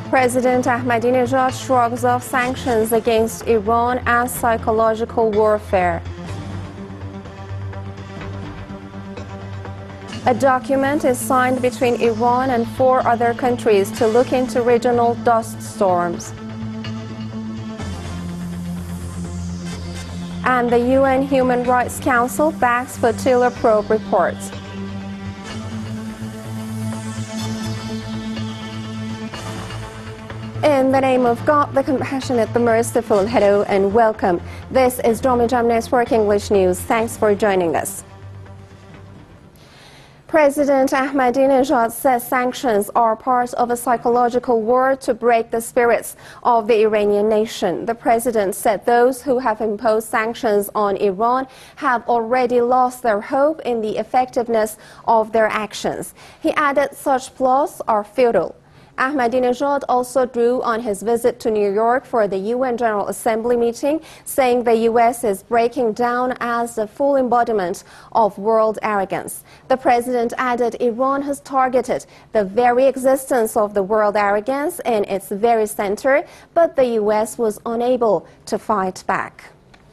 President Ahmadinejad shrugs off sanctions against Iran as psychological warfare. A document is signed between Iran and 4 other countries to look into regional dust storms. And the UN Human Rights Council backs Flotilla probe reports. In the name of God, the compassionate, the merciful, hello and welcome. This is Domijam Network English News. Thanks for joining us. President Ahmadinejad says sanctions are part of a psychological war to break the spirits of the Iranian nation. The president said those who have imposed sanctions on Iran have already lost their hope in the effectiveness of their actions. He added such plots are futile. Ahmadinejad also drew on his visit to New York for the UN General Assembly meeting, saying the U.S. is breaking down as the full embodiment of world arrogance. The president added Iran has targeted the very existence of the world arrogance in its very center, but the U.S. was unable to fight back.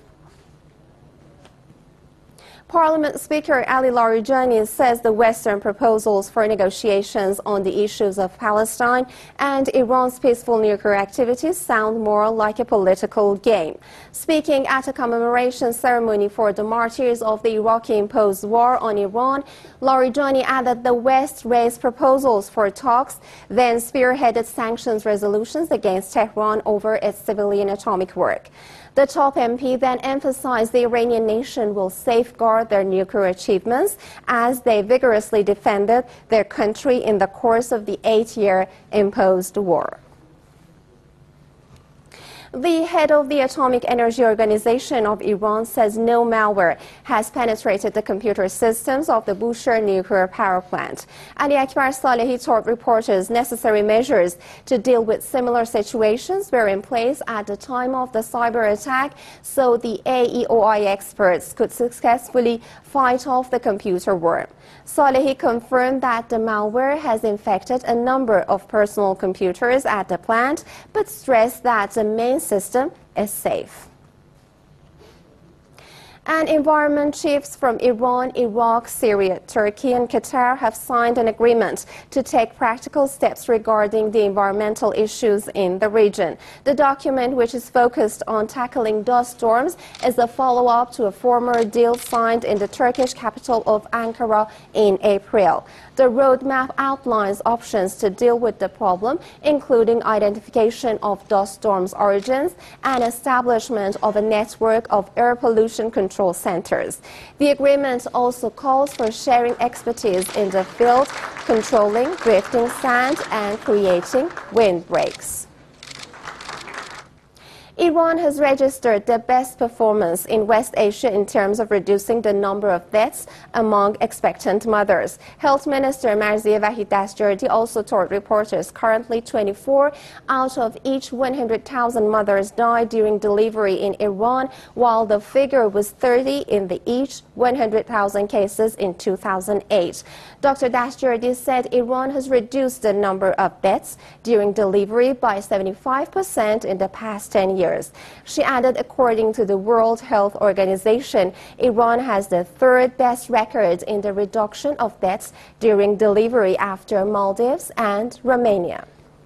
Parliament Speaker Ali Larijani says the Western proposals for negotiations on the issues of Palestine and Iran's peaceful nuclear activities sound more like a political game. Speaking at a commemoration ceremony for the martyrs of the Iraqi-imposed war on Iran, Larijani added the West raised proposals for talks, then spearheaded sanctions resolutions against Tehran over its civilian atomic work. The top MP then emphasized the Iranian nation will safeguard their nuclear achievements as they vigorously defended their country in the course of the 8-year imposed war. The head of the Atomic Energy Organization of Iran says no malware has penetrated the computer systems of the Bushehr nuclear power plant. Ali Akbar Salehi told reporters necessary measures to deal with similar situations were in place at the time of the cyber attack, so the AEOI experts could successfully fight off the computer worm. Salehi confirmed that the malware has infected a number of personal computers at the plant, but stressed that the main system is safe. And environment chiefs from Iran, Iraq, Syria, Turkey and Qatar have signed an agreement to take practical steps regarding the environmental issues in the region. The document, which is focused on tackling dust storms, is a follow-up to a former deal signed in the Turkish capital of Ankara in April. The roadmap outlines options to deal with the problem, including identification of dust storms' origins and establishment of a network of air pollution control centers. The agreement also calls for sharing expertise in the field, controlling drifting sand and creating windbreaks. Iran has registered the best performance in West Asia in terms of reducing the number of deaths among expectant mothers. Health Minister Marzieh Vahid Dastjardi also told reporters currently 24 out of each 100,000 mothers died during delivery in Iran, while the figure was 30 in the each 100,000 cases in 2008. Dr. Dastjardi said Iran has reduced the number of deaths during delivery by 75% in the past 10 years. She added, according to the World Health Organization, Iran has the 3rd best record in the reduction of deaths during delivery after Maldives and Romania.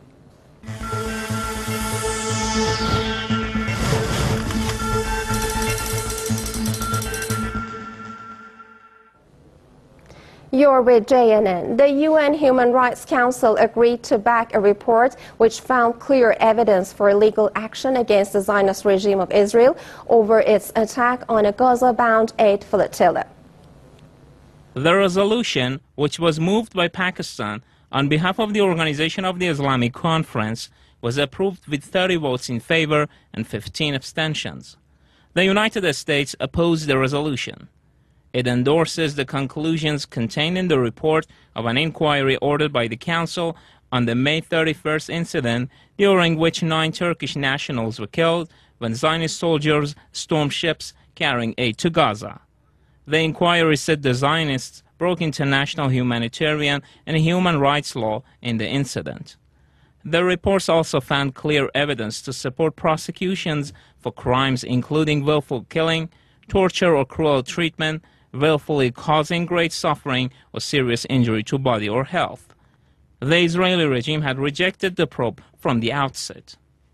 You're with JNN. The UN Human Rights Council agreed to back a report which found clear evidence for legal action against the Zionist regime of Israel over its attack on a Gaza-bound aid flotilla. The resolution, which was moved by Pakistan on behalf of the Organization of the Islamic Conference, was approved with 30 votes in favor and 15 abstentions. The United States opposed the resolution. It endorses the conclusions contained in the report of an inquiry ordered by the Council on the May 31st incident, during which 9 Turkish nationals were killed when Zionist soldiers stormed ships carrying aid to Gaza. The inquiry said the Zionists broke international humanitarian and human rights law in the incident. The reports also found clear evidence to support prosecutions for crimes including willful killing, torture or cruel treatment, willfully causing great suffering or serious injury to body or health. The Israeli regime had rejected the probe from the outset.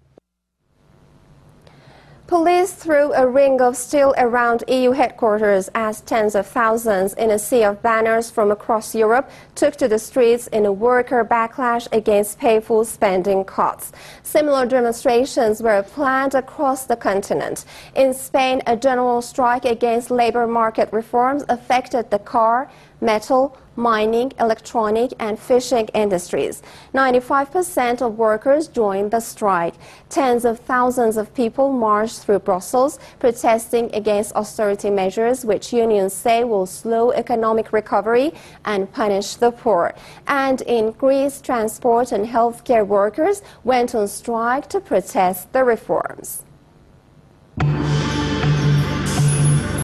Police threw a ring of steel around EU headquarters as tens of thousands in a sea of banners from across Europe took to the streets in a worker backlash against painful spending cuts. Similar demonstrations were planned across the continent. In Spain, a general strike against labor market reforms affected the car, metal, mining, electronic and fishing industries. 95% of workers joined the strike. Tens of thousands of people marched through Brussels protesting against austerity measures which unions say will slow economic recovery and punish the poor. And in Greece, transport and healthcare workers went on strike to protest the reforms.